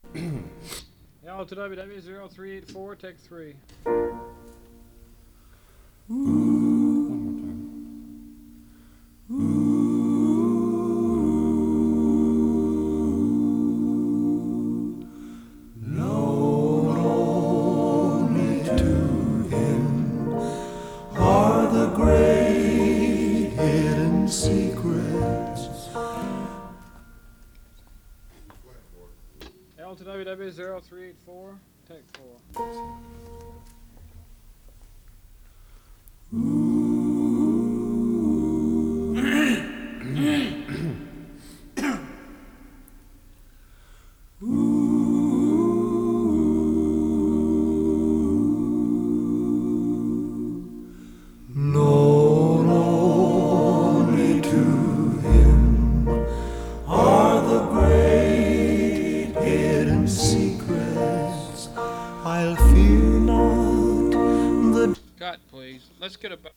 Y'all to WW0384, take 3. One more time. Known only to Him are the great hidden secrets. L to WW0384, take 4. Known only to Him are the great hidden secrets. I'll fear not the Cut, please. Let's get a.